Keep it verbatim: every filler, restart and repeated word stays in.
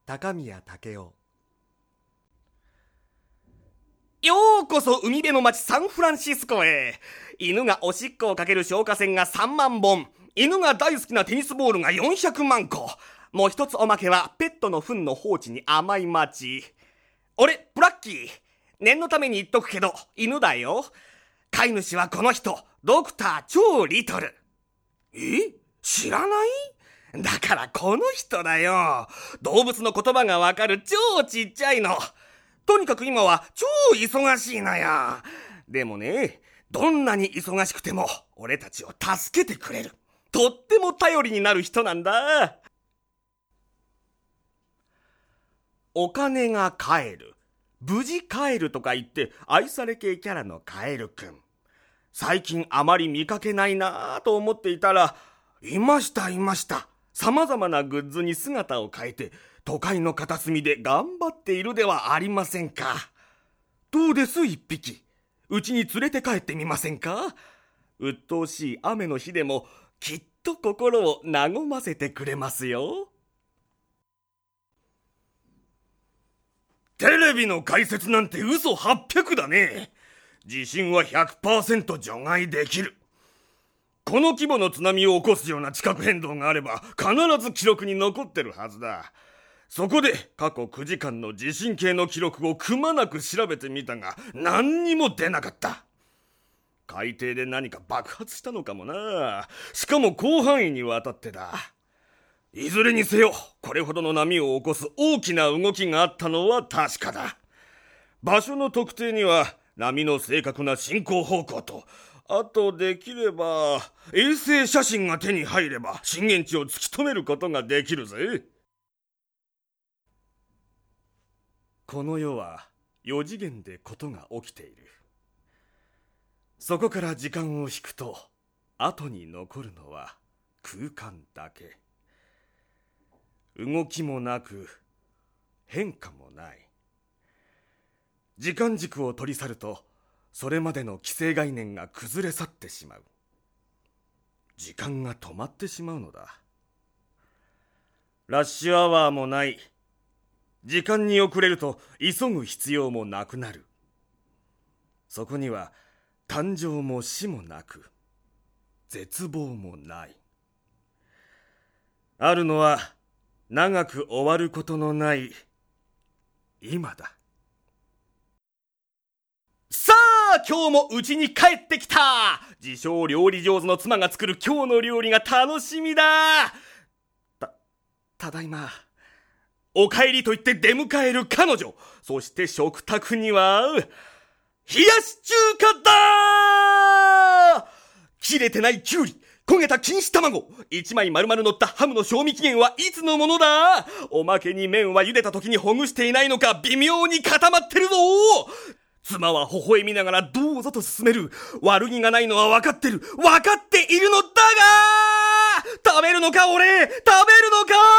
高宮武夫。 ようこそ海辺の町サンフランシスコへ。犬がおしっこをかける消火栓がさんまんぼん、犬が大好きなテニスボールがよんひゃくまんこ、もう一つおまけはペットの糞の放置に甘い町。俺ブラッキー、念のために言っとくけど犬だよ。飼い主はこの人、ドクター超リトル。え、知らない？だからこの人だよ。動物の言葉がわかる超ちっちゃいの。とにかく今は超忙しいのよ。でもね、どんなに忙しくても俺たちを助けてくれる、とっても頼りになる人なんだ。お金が帰る、無事帰るとか言って愛され系キャラのカエルくん。最近あまり見かけないなぁと思っていたら、いましたいました。様々なグッズに姿を変えて都会の片隅で頑張っているではありませんか。どうです一匹、うちに連れて帰ってみませんか。鬱陶しい雨の日でもきっと心を和ませてくれますよ。テレビの解説なんて嘘はっぴゃくだね。地震は ひゃくパーセント 除外できる。この規模の津波を起こすような地殻変動があれば必ず記録に残ってるはずだ。そこで過去くじかんの地震計の記録をくまなく調べてみたが何にも出なかった。海底で何か爆発したのかもな。しかも広範囲にわたってだ。いずれにせよこれほどの波を起こす大きな動きがあったのは確かだ。場所の特定には波の正確な進行方向と、あとできれば衛星写真が手に入れば震源地を突き止めることができるぜ。この世はよ次元でことが起きている。そこから時間を引くと後に残るのは空間だけ。動きもなく変化もない。時間軸を取り去るとそれまでの既成概念が崩れ去ってしまう。時間が止まってしまうのだ。ラッシュアワーもない。時間に遅れると急ぐ必要もなくなる。そこには誕生も死もなく、絶望もない。あるのは長く終わることのない今だ。さあ今日もうちに帰ってきた。自称料理上手の妻が作る今日の料理が楽しみだ。た、ただいま。お帰りと言って出迎える彼女。そして食卓には冷やし中華だ。切れてないキュウリ、焦げた錦糸卵、一枚丸々乗ったハムの賞味期限はいつのものだ。おまけに麺は茹でた時にほぐしていないのか微妙に固まってるぞ。妻は微笑みながらどうぞと勧める。悪気がないのは分かってる、分かっているのだが、食べるのか俺、食べるのか。